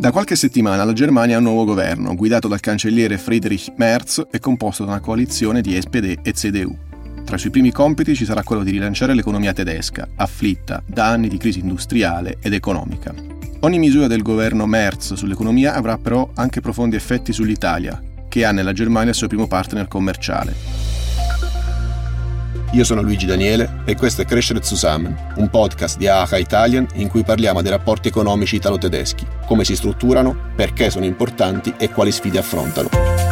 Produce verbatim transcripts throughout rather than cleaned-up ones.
Da qualche settimana la Germania ha un nuovo governo, guidato dal cancelliere Friedrich Merz e composto da una coalizione di S P D e C D U. Tra i suoi primi compiti ci sarà quello di rilanciare l'economia tedesca, afflitta da anni di crisi industriale ed economica. Ogni misura del governo Merz sull'economia avrà però anche profondi effetti sull'Italia, che ha nella Germania il suo primo partner commerciale. Io sono Luigi Daniele e questo è Crescere Zusammen, un podcast di A H A Italien in cui parliamo dei rapporti economici italo-tedeschi, come si strutturano, perché sono importanti e quali sfide affrontano.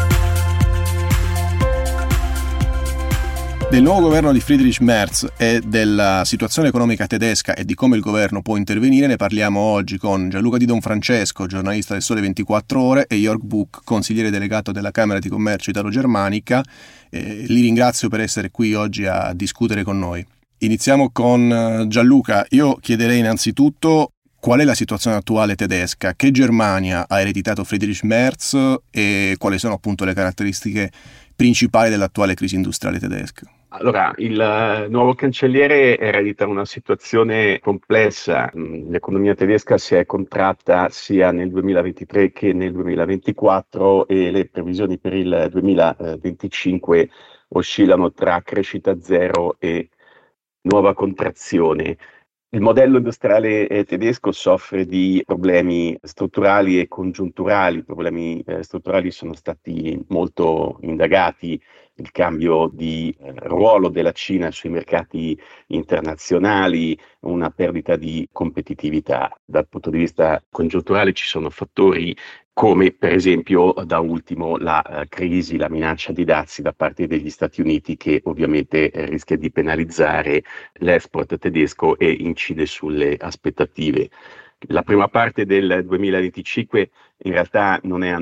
Del nuovo governo di Friedrich Merz e della situazione economica tedesca e di come il governo può intervenire ne parliamo oggi con Gianluca Di Donfrancesco, giornalista del Sole ventiquattro Ore, e Jörg Buck, consigliere delegato della Camera di Commercio Italo-Germanica. Eh, li ringrazio per essere qui oggi a discutere con noi. Iniziamo con Gianluca. Io chiederei innanzitutto qual è la situazione attuale tedesca, che Germania ha ereditato Friedrich Merz e quali sono appunto le caratteristiche principali dell'attuale crisi industriale tedesca. Allora, il nuovo cancelliere eredita una situazione complessa. L'economia tedesca si è contratta sia nel duemilaventitré che nel duemilaventiquattro e le previsioni per il duemilaventicinque oscillano tra crescita zero e nuova contrazione. Il modello industriale tedesco soffre di problemi strutturali e congiunturali. I problemi eh, strutturali sono stati molto indagati, il cambio di eh, ruolo della Cina sui mercati internazionali, una perdita di competitività. Dal punto di vista congiunturale ci sono fattori come per esempio da ultimo la uh, crisi, la minaccia di dazi da parte degli Stati Uniti che ovviamente eh, rischia di penalizzare l'export tedesco e incide sulle aspettative. La prima parte del duemilaventicinque in realtà non è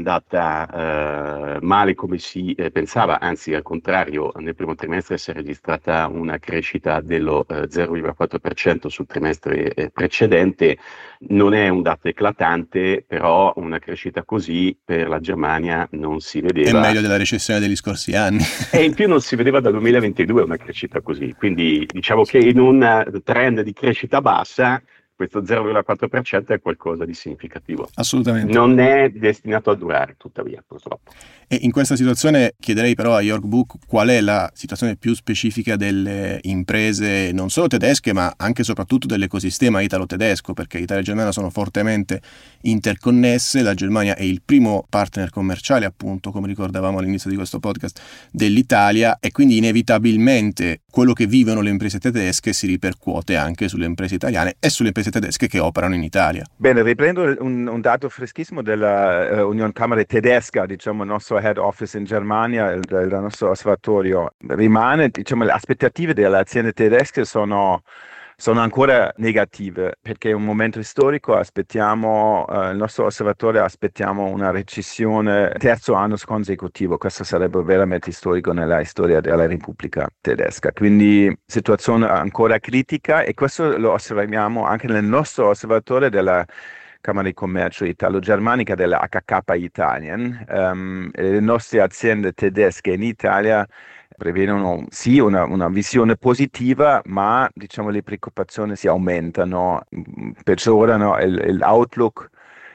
andata uh, male come si eh, pensava, anzi al contrario, nel primo trimestre si è registrata una crescita dello uh, zero virgola quattro per cento sul trimestre eh, precedente. Non è un dato eclatante, però una crescita così per la Germania non si vedeva. È meglio della recessione degli scorsi anni. E in più non si vedeva dal duemilaventidue una crescita così, quindi diciamo che in un trend di crescita bassa questo zero virgola quattro per cento è qualcosa di significativo. Assolutamente. Non è destinato a durare, tuttavia, purtroppo. E in questa situazione chiederei però a Jörg Buck qual è la situazione più specifica delle imprese, non solo tedesche, ma anche e soprattutto dell'ecosistema italo-tedesco, perché Italia e Germania sono fortemente interconnesse. La Germania è il primo partner commerciale, appunto, come ricordavamo all'inizio di questo podcast, dell'Italia, e quindi inevitabilmente quello che vivono le imprese tedesche si ripercuote anche sulle imprese italiane e sulle imprese tedesche che operano in Italia. Bene, riprendo un, un dato freschissimo della uh, Union Camere Tedesca, diciamo il nostro head office in Germania, il, il nostro osservatorio. Rimane, diciamo, le aspettative delle aziende tedesche sono, sono ancora negative, perché è un momento storico, aspettiamo, uh, il nostro osservatorio aspettiamo una recessione terzo anno consecutivo. Questo sarebbe veramente storico nella storia della Repubblica Tedesca, quindi situazione ancora critica, e questo lo osserviamo anche nel nostro osservatorio della Camera di Commercio Italo-Germanica, della H K Italien. Um, le nostre aziende tedesche in Italia prevedono sì una, una visione positiva, ma diciamo le preoccupazioni si aumentano, peggiorano il, l'outlook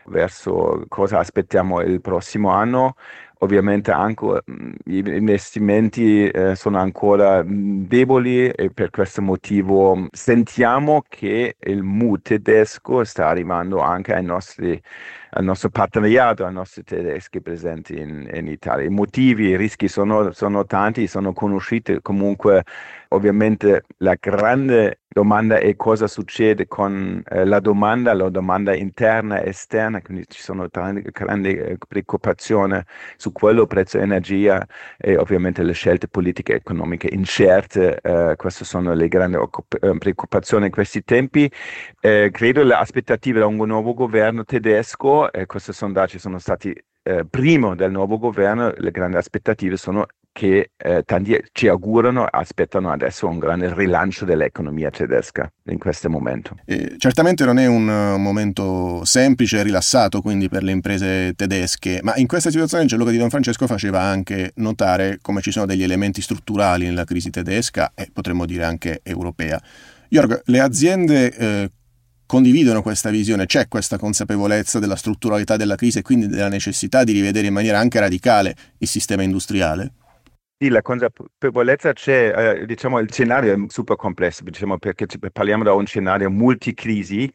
verso cosa aspettiamo il prossimo anno. Ovviamente anche gli investimenti eh, sono ancora deboli, e per questo motivo sentiamo che il mood tedesco sta arrivando anche ai nostri, al nostro partenariato, ai nostri tedeschi presenti in, in Italia. I motivi, i rischi sono, sono tanti, sono conosciuti. Comunque ovviamente la grande domanda è cosa succede con eh, la domanda, la domanda interna e esterna, quindi ci sono grandi, grandi eh, preoccupazioni su quello, prezzo energia e ovviamente le scelte politiche e economiche incerte. Eh, queste sono le grandi occup- preoccupazioni in questi tempi. Eh, credo le aspettative da un nuovo governo tedesco, e eh, questi sondaggi sono stati eh, primo del nuovo governo, le grandi aspettative sono che eh, tanti ci augurano, aspettano adesso un grande rilancio dell'economia tedesca in questo momento. Eh, certamente non è un uh, momento semplice e rilassato quindi per le imprese tedesche, ma in questa situazione Gianluca Di Donfrancesco faceva anche notare come ci sono degli elementi strutturali nella crisi tedesca e potremmo dire anche europea. Jörg, le aziende eh, condividono questa visione, c'è questa consapevolezza della strutturalità della crisi e quindi della necessità di rivedere in maniera anche radicale il sistema industriale? Sì, la consapevolezza c'è, eh, diciamo, il scenario è super complesso, diciamo, perché parliamo da un scenario multicrisi,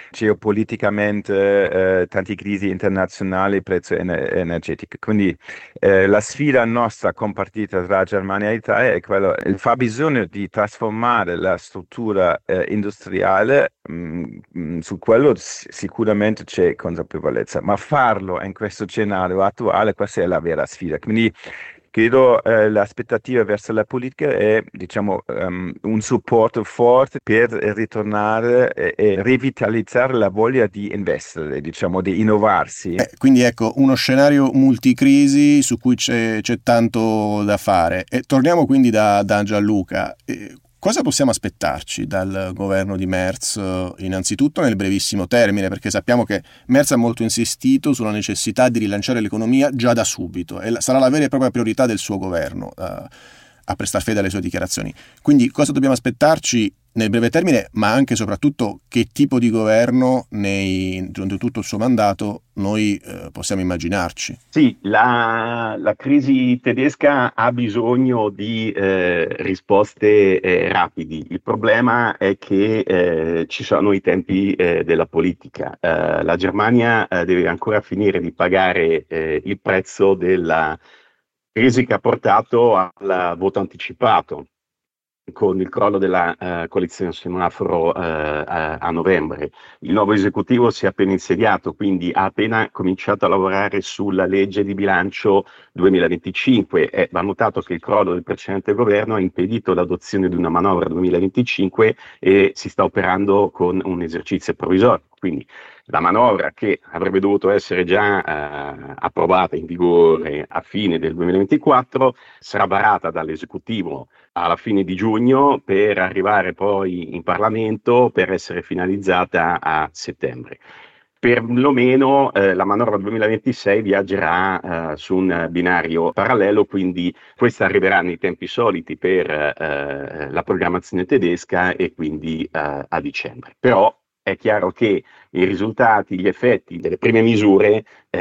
geopoliticamente, eh, tante crisi internazionali, prezzo ener- energetico. Quindi eh, la sfida nostra compartita tra Germania e Italia è quello, il fabbisogno di trasformare la struttura eh, industriale, mh, su quello s- sicuramente c'è consapevolezza, ma farlo in questo scenario attuale, questa è la vera sfida. Quindi credo eh, l'aspettativa verso la politica è, diciamo, um, un supporto forte per ritornare e, e rivitalizzare la voglia di investire, diciamo, di innovarsi. Eh, quindi ecco, uno scenario multicrisi su cui c'è, c'è tanto da fare. E torniamo quindi da, da Gianluca. Eh, Cosa possiamo aspettarci dal governo di Merz, innanzitutto nel brevissimo termine, perché sappiamo che Merz ha molto insistito sulla necessità di rilanciare l'economia già da subito e sarà la vera e propria priorità del suo governo uh, a prestar fede alle sue dichiarazioni. Quindi cosa dobbiamo aspettarci nel breve termine, ma anche e soprattutto che tipo di governo nei, durante tutto il suo mandato noi eh, possiamo immaginarci? Sì, la, la crisi tedesca ha bisogno di eh, risposte eh, rapidi. Il problema è che eh, ci sono i tempi eh, della politica. Eh, la Germania eh, deve ancora finire di pagare eh, il prezzo della crisi che ha portato al voto anticipato, con il crollo della uh, coalizione semaforo uh, a, a novembre. Il nuovo esecutivo si è appena insediato, quindi ha appena cominciato a lavorare sulla legge di bilancio duemilaventicinque. E va notato che il crollo del precedente governo ha impedito l'adozione di una manovra duemilaventicinque e si sta operando con un esercizio provvisorio. Quindi la manovra, che avrebbe dovuto essere già eh, approvata in vigore a fine del duemilaventiquattro, sarà varata dall'esecutivo alla fine di giugno per arrivare poi in Parlamento per essere finalizzata a settembre. Perlomeno eh, la manovra duemilaventisei viaggerà eh, su un binario parallelo, quindi questa arriverà nei tempi soliti per eh, la programmazione tedesca e quindi eh, a dicembre. Però è chiaro che i risultati, gli effetti delle prime misure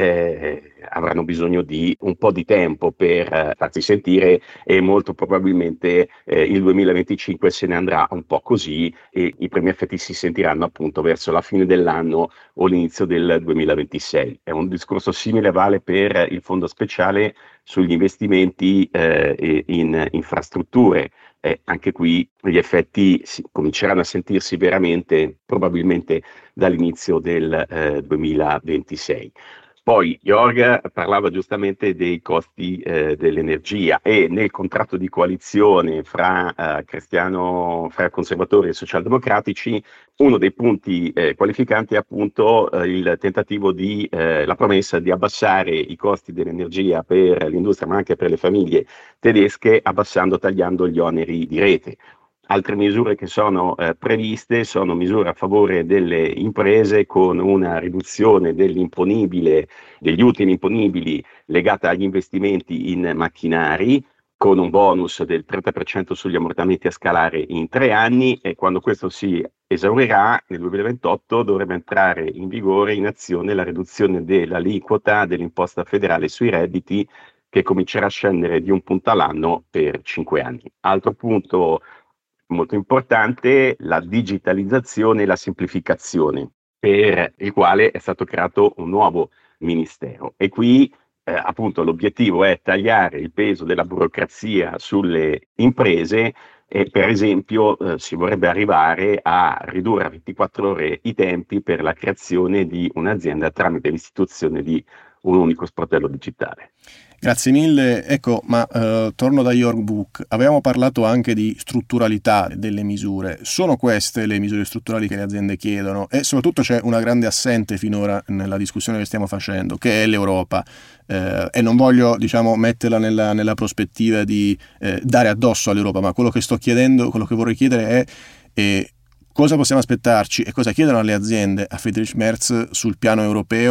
eh, avranno bisogno di un po' di tempo per eh, farsi sentire e molto probabilmente eh, il duemilaventicinque se ne andrà un po' così e i primi effetti si sentiranno appunto verso la fine dell'anno o l'inizio del duemilaventisei. È un discorso simile vale per il fondo speciale sugli investimenti eh, in infrastrutture. Eh, anche qui gli effetti si, cominceranno a sentirsi veramente probabilmente dall'inizio del eh, duemilaventisei. Poi Jorg parlava giustamente dei costi eh, dell'energia e nel contratto di coalizione fra, eh, Cristiano, fra conservatori e socialdemocratici uno dei punti eh, qualificanti è appunto eh, il tentativo di, eh, la promessa di abbassare i costi dell'energia per l'industria ma anche per le famiglie tedesche, abbassando, tagliando gli oneri di rete. Altre misure che sono eh, previste sono misure a favore delle imprese con una riduzione dell'imponibile, degli utili imponibili legata agli investimenti in macchinari, con un bonus del trenta per cento sugli ammortamenti a scalare in tre anni e quando questo si esaurirà nel duemilaventotto dovrebbe entrare in vigore in azione la riduzione dell'aliquota dell'imposta federale sui redditi che comincerà a scendere di un punto all'anno per cinque anni. Altro punto molto importante, la digitalizzazione e la semplificazione, per il quale è stato creato un nuovo ministero. E qui eh, appunto l'obiettivo è tagliare il peso della burocrazia sulle imprese e per esempio eh, si vorrebbe arrivare a ridurre a ventiquattro ore i tempi per la creazione di un'azienda tramite l'istituzione di un unico sportello digitale. Grazie mille. Ecco, ma eh, torno da Jörg Buch. Avevamo parlato anche di strutturalità delle misure. Sono queste le misure strutturali che le aziende chiedono? E soprattutto c'è una grande assente finora nella discussione che stiamo facendo, che è l'Europa. Eh, e non voglio, diciamo, metterla nella, nella prospettiva di eh, dare addosso all'Europa, ma quello che sto chiedendo, quello che vorrei chiedere è eh, cosa possiamo aspettarci e cosa chiedono le aziende a Friedrich Merz sul piano europeo,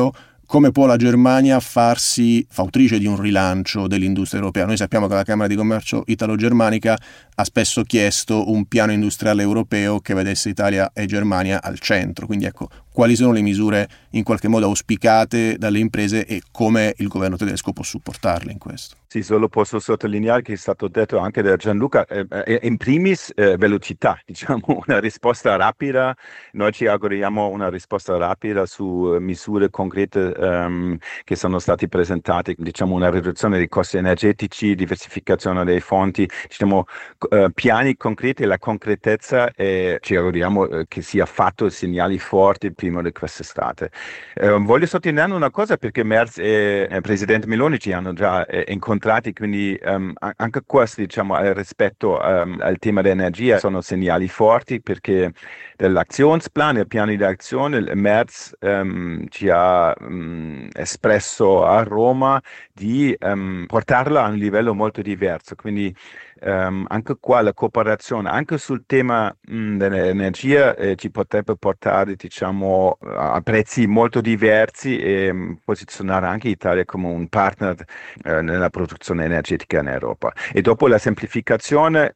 come può la Germania farsi fautrice di un rilancio dell'industria europea. Noi sappiamo che la Camera di Commercio italo-germanica ha spesso chiesto un piano industriale europeo che vedesse Italia e Germania al centro, quindi ecco, quali sono le misure in qualche modo auspicate dalle imprese e come il governo tedesco può supportarle in questo? Sì, solo posso sottolineare che è stato detto anche da Gianluca, eh, eh, in primis eh, velocità, diciamo una risposta rapida. Noi ci auguriamo una risposta rapida su eh, misure concrete ehm, che sono state presentate, diciamo una riduzione dei costi energetici, diversificazione dei fonti, diciamo eh, piani concreti, la concretezza, e ci auguriamo eh, che sia fatto segnali forti prima di quest'estate. Eh, voglio sottolineare una cosa, perché Merz e il Presidente Meloni ci hanno già eh, incontrato, quindi um, anche questo, diciamo, rispetto um, al tema dell'energia sono segnali forti, perché dell'Aktionsplan, il piano di azione, il Merz um, ci ha um, espresso a Roma di um, portarla a un livello molto diverso, quindi um, anche qua la cooperazione, anche sul tema um, dell'energia eh, ci potrebbe portare, diciamo, a prezzi molto diversi e um, posizionare anche l'Italia come un partner eh, nella produzione energetica in Europa. E dopo la semplificazione,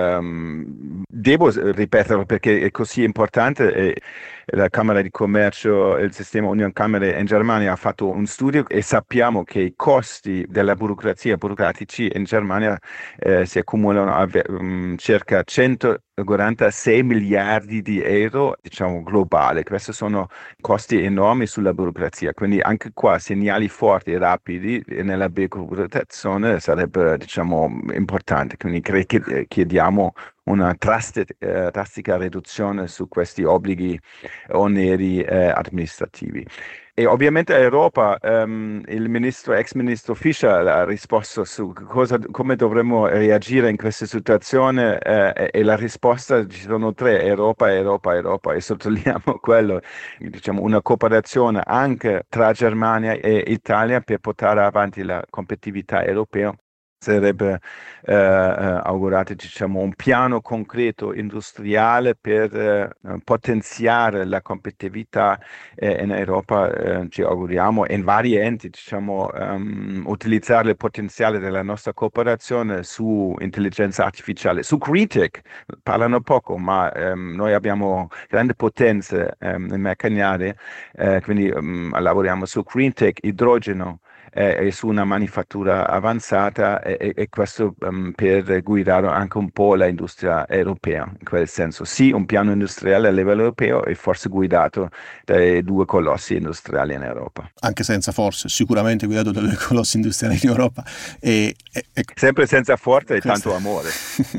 ehm, devo ripeterlo perché è così importante, eh, la Camera di Commercio, il sistema Union Camere in Germania ha fatto un studio e sappiamo che i costi della burocrazia burocratici in Germania eh, si accumulano a um, circa centoquarantasei miliardi di euro, diciamo, globale. Questi sono costi enormi sulla burocrazia, quindi anche qua segnali forti e rapidi nella burocratizzazione sarebbe, diciamo, importante. Quindi chiediamo una drastica, eh, drastica riduzione su questi obblighi oneri eh, amministrativi. E ovviamente l'Europa, um, il ministro, ex ministro Fischer ha risposto su cosa, come dovremmo reagire in questa situazione eh, e la risposta, ci sono tre: Europa, Europa, Europa, e sottolineiamo quello, diciamo, una cooperazione anche tra Germania e Italia per portare avanti la competitività europea. Sarebbe eh, augurato, diciamo, un piano concreto industriale per eh, potenziare la competitività eh, in Europa. Eh, ci auguriamo in vari enti, diciamo, um, utilizzare il potenziale della nostra cooperazione su intelligenza artificiale, su green tech. Parlano poco, ma um, noi abbiamo grandi potenze um, in meccaniere, eh, quindi um, lavoriamo su green tech, idrogeno, e su una manifattura avanzata, e, e questo um, per guidare anche un po' l'industria europea. In quel senso, sì, un piano industriale a livello europeo e forse guidato dai due colossi industriali in Europa. Anche senza forse, sicuramente guidato dai due colossi industriali in Europa. E, e, e... Sempre senza forza e tanto amore.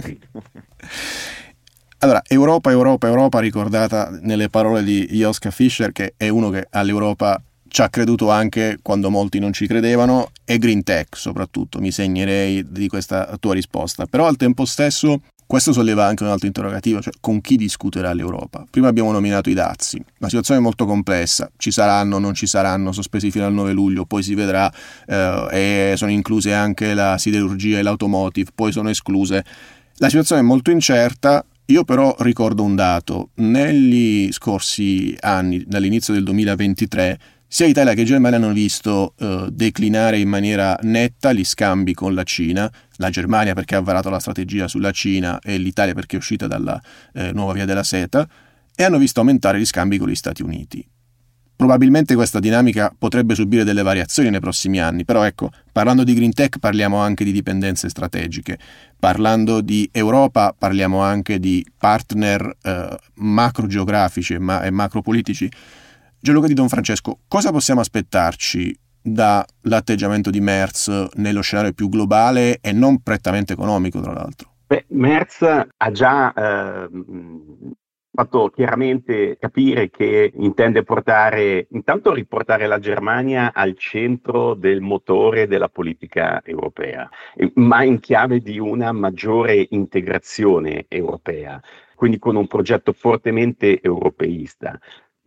Allora, Europa, Europa, Europa, ricordata nelle parole di Joschka Fischer, che è uno che all'Europa ci ha creduto anche quando molti non ci credevano, e green tech soprattutto, mi segnerei di questa tua risposta. Però al tempo stesso questo solleva anche un altro interrogativo, cioè con chi discuterà l'Europa? Prima abbiamo nominato i dazi, una situazione molto complessa, ci saranno, non ci saranno, sospesi fino al nove luglio, poi si vedrà, eh, e sono incluse anche la siderurgia e l'automotive, poi sono escluse. La situazione è molto incerta. Io però ricordo un dato: negli scorsi anni, dall'inizio del duemilaventitré, sia Italia che Germania hanno visto eh, declinare in maniera netta gli scambi con la Cina, la Germania perché ha varato la strategia sulla Cina e l'Italia perché è uscita dalla eh, nuova via della seta, e hanno visto aumentare gli scambi con gli Stati Uniti. Probabilmente questa dinamica potrebbe subire delle variazioni nei prossimi anni, però ecco, parlando di green tech parliamo anche di dipendenze strategiche, parlando di Europa parliamo anche di partner eh, macro geografici e, ma- e macro politici. Gianluca Di Donfrancesco, cosa possiamo aspettarci dall'atteggiamento di Merz nello scenario più globale e non prettamente economico, tra l'altro? Beh, Merz ha già eh, fatto chiaramente capire che intende portare, intanto riportare la Germania al centro del motore della politica europea, ma in chiave di una maggiore integrazione europea, quindi con un progetto fortemente europeista. E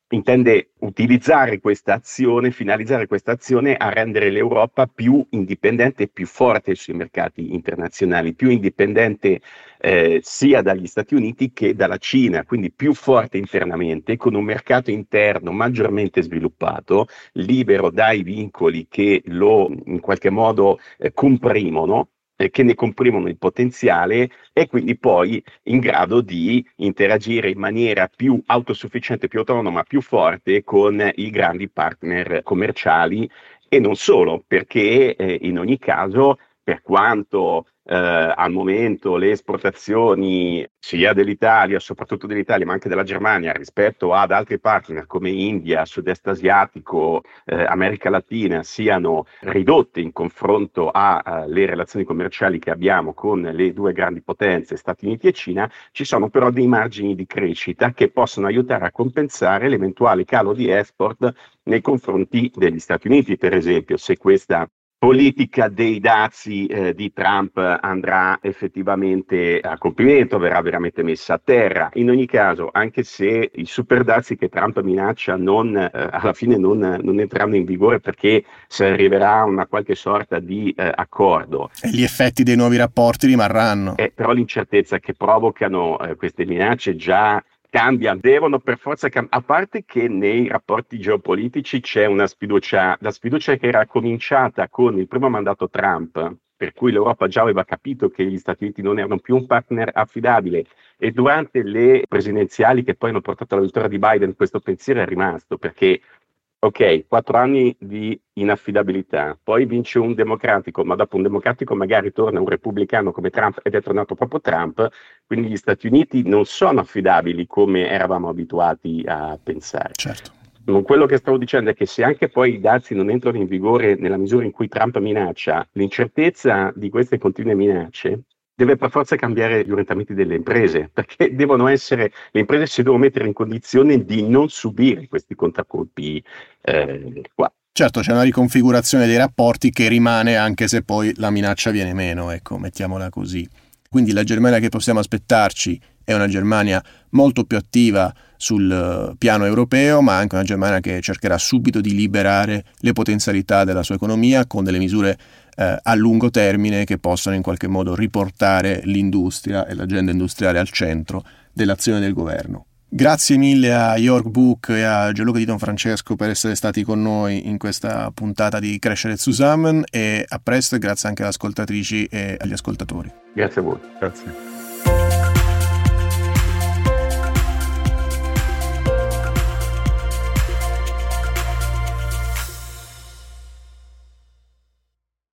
intende utilizzare questa azione, finalizzare questa azione a rendere l'Europa più indipendente e più forte sui mercati internazionali, più indipendente eh, sia dagli Stati Uniti che dalla Cina, quindi più forte internamente, con un mercato interno maggiormente sviluppato, libero dai vincoli che lo in qualche modo eh, comprimono, che ne comprimono il potenziale e quindi poi in grado di interagire in maniera più autosufficiente, più autonoma, più forte con i grandi partner commerciali e non solo, perché eh, in ogni caso, per quanto eh, al momento le esportazioni sia dell'Italia, soprattutto dell'Italia, ma anche della Germania rispetto ad altri partner come India, Sud-Est asiatico, eh, America Latina siano ridotte in confronto alle relazioni commerciali che abbiamo con le due grandi potenze, Stati Uniti e Cina, ci sono però dei margini di crescita che possono aiutare a compensare l'eventuale calo di export nei confronti degli Stati Uniti, per esempio, se questa politica dei dazi eh, di Trump andrà effettivamente a compimento, verrà veramente messa a terra. In ogni caso, anche se i super dazi che Trump minaccia non, eh, alla fine non, non entreranno in vigore perché si arriverà a una qualche sorta di eh, accordo. E gli effetti dei nuovi rapporti rimarranno. Eh, però l'incertezza che provocano eh, queste minacce già cambia, devono per forza cambiare, a parte che nei rapporti geopolitici c'è una sfiducia, la sfiducia che era cominciata con il primo mandato Trump, per cui l'Europa già aveva capito che gli Stati Uniti non erano più un partner affidabile, e durante le presidenziali che poi hanno portato alla vittoria di Biden questo pensiero è rimasto, perché ok, quattro anni di inaffidabilità, poi vince un democratico, ma dopo un democratico magari torna un repubblicano come Trump ed è tornato proprio Trump, quindi gli Stati Uniti non sono affidabili come eravamo abituati a pensare. Certo. Quello che stavo dicendo è che se anche poi i dazi non entrano in vigore nella misura in cui Trump minaccia, l'incertezza di queste continue minacce deve per forza cambiare gli orientamenti delle imprese, perché devono essere, le imprese si devono mettere in condizione di non subire questi contraccolpi eh, qua. Certo, c'è una riconfigurazione dei rapporti che rimane anche se poi la minaccia viene meno, ecco, mettiamola così. Quindi la Germania che possiamo aspettarci è una Germania molto più attiva sul piano europeo, ma anche una Germania che cercherà subito di liberare le potenzialità della sua economia con delle misure eh, a lungo termine che possano in qualche modo riportare l'industria e l'agenda industriale al centro dell'azione del governo. Grazie mille a Jörg Buch e a Gianluca Di Donfrancesco per essere stati con noi in questa puntata di Crescere Zusammen, e a presto, e grazie anche alle ascoltatrici e agli ascoltatori. Grazie a voi. Grazie.